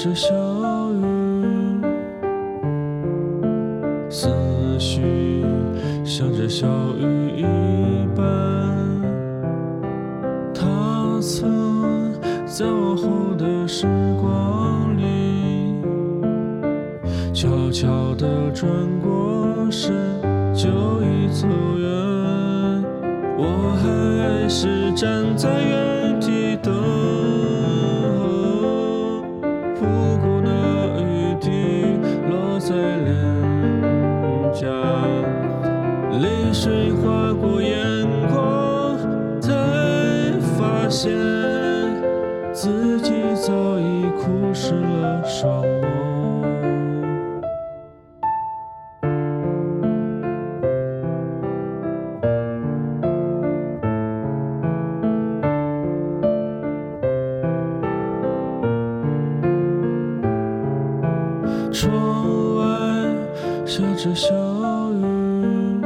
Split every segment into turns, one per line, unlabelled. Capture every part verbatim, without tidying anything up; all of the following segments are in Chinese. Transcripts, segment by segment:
着小雨，思绪像着小雨一般。他曾在往后的时光里，悄悄地转过身，就已走远。我还是站在原地等候，不顾那雨滴落在脸颊，泪水划过眼眶，才发现自己早已哭湿了双眸。窗外下着小雨，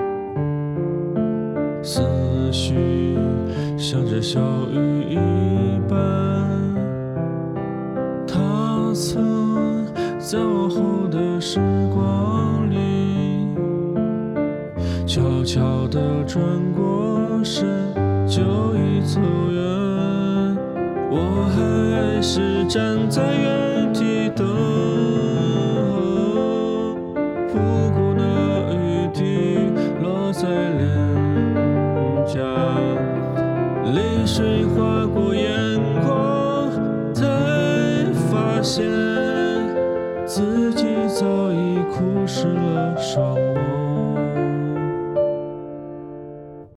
思绪像着小雨一般。他曾在往后的时光里，悄悄地转过身，就已走远。我还是站在原地等候，不顾那雨滴落在脸颊，泪水划过眼眶，才发现自己早已哭湿了双眸。